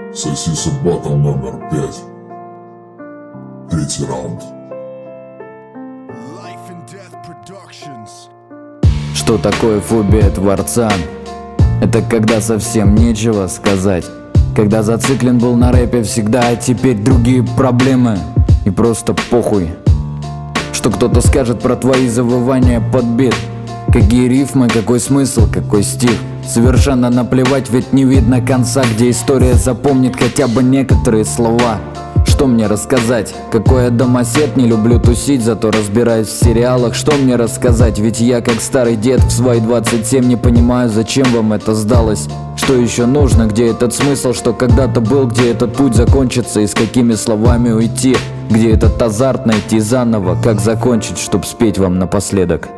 Сосиса батл номер 5. Третий раунд. Что такое фобия творца? Это когда совсем нечего сказать. Когда зациклен был на рэпе всегда, а теперь другие проблемы. И просто похуй, что кто-то скажет про твои завывания под бит. Какие рифмы, какой смысл, какой стих. Совершенно наплевать, ведь не видно конца, где история запомнит хотя бы некоторые слова. Что мне рассказать? Какой я домосед, не люблю тусить, зато разбираюсь в сериалах. Что мне рассказать? Ведь я, как старый дед в свои 27, не понимаю, зачем вам это сдалось. Что еще нужно? Где этот смысл, что когда-то был? Где этот путь закончится и с какими словами уйти? Где этот азарт найти заново? Как закончить, чтоб спеть вам напоследок?